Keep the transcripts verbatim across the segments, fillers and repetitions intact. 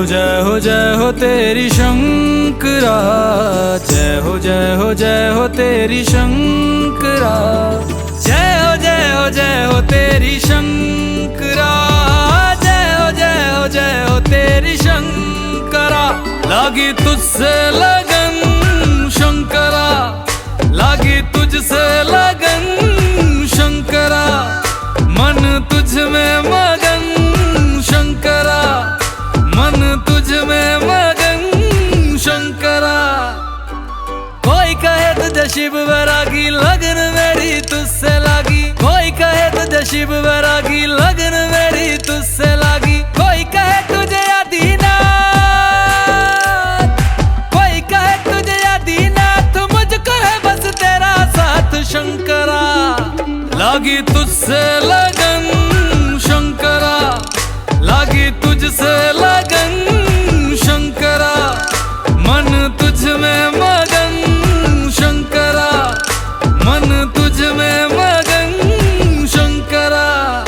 जय हो जय हो तेरी शंकरा, जय हो जय हो जय हो तेरी शंकरा, जय हो जय हो जय हो तेरी शंकरा, जय हो जय हो जय हो तेरी शंकरा। लागी तुझसे लगन शंकरा, लागी तुझसे लगन शंकरा, मन तुझ में मगन शंकरा, मन तुझ में मगन शंकरा। कोई कहे तुझे शिव वैरागी, लगन मेरी तुझसे लागी। कोई कहे तुझे शिव वैरागी, लगन मेरी तुझसे लागी। कोई कहे तुझे आदिनाथ, कोई कहे तुझे आदिनाथ, मुझको है बस तेरा साथ शंकरा। लागी तुझसे लगन शंकरा, लागी तुझसे लगन शंकरा, मन तुझ में मगन शंकरा, मन तुझ में मगन शंकरा।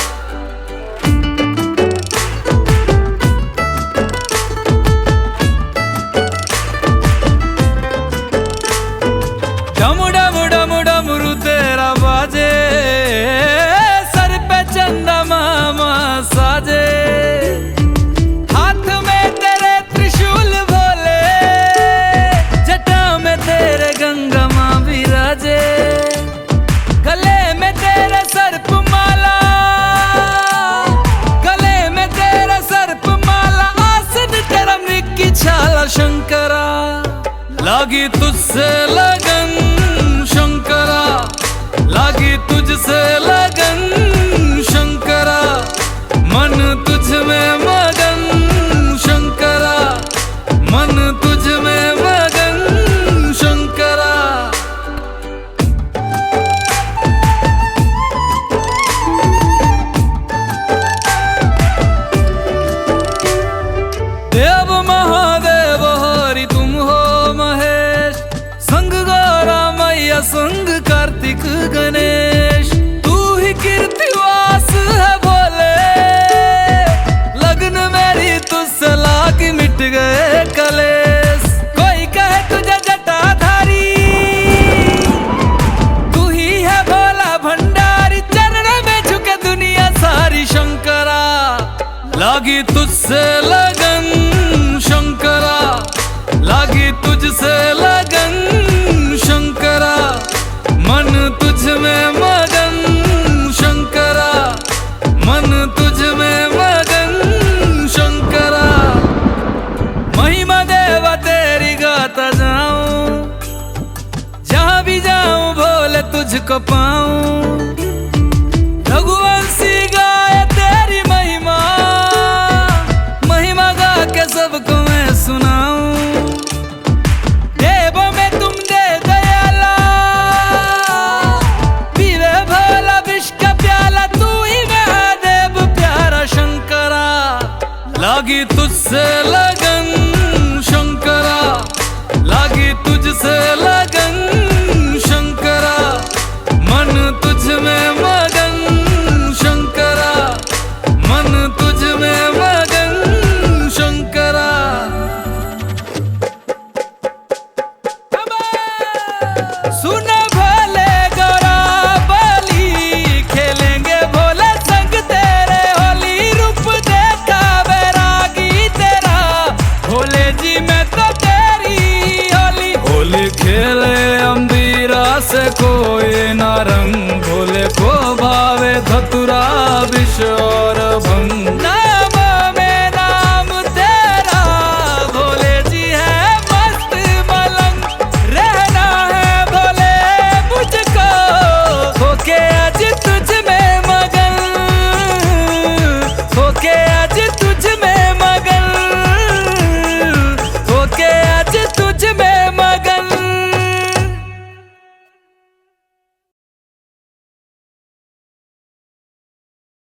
डम डम डम डमरू तेरा बाजे, सर पे चंदा मामा साजे, हाथ में तेरे त्रिशूल भोले, जटा में तेरे गंगा माँ विराजे, गले में तेरे सर्प माला, गले में तेरा सर्प माला, आसन तेरा मृग की छाला शंकरा। लागी तुझसे लगन शंकरा, लागी तुझसे लगन शंकरा, मन तुझ में मगन शंकरा, मन तुझ में मगन शंकरा। देव महादेव हरि तुम हो महेश, संग गौरा मैया संग कार्तिक गणेश, तू ही कीर्तिवास है भोले, लगन मेरी तुझसे लागी मिट गए कलेश। कोई कहे तुझे जटाधारी, तू ही है भोला भंडारी, चरण में झुके दुनिया सारी शंकरा। लागी तुझसे लगन शंकरा, लागी तुझसे लगन शंकरा, मन तुझ में मगन शंकरा, मन तुझ में मगन शंकरा। महिमा देवा तेरी गाता जाऊं, जहां भी जाऊं भोले तुझको पाऊं, रघुवंशी गाए तेरी महिमा, महिमा गा के सबको मैं सुनाऊं। देवों में तुम दे दयाला, पीवे भोला विष का प्याला, तू ही महादेव प्यारा शंकरा। लागी तुझसे लगन शंकरा, लागी तुझसे लगन शंकरा, मन तुझ में मगन शंकरा, मन तुझ में मगन शंकरा। सुनो भोले गौरा बली, खेलेंगे भोले संग तेरे होली, रूप देखा वैरागी तेरा, भोले जी में तो तेरी होली। होली खेले अंबीरा से कोई ना रंग, भोले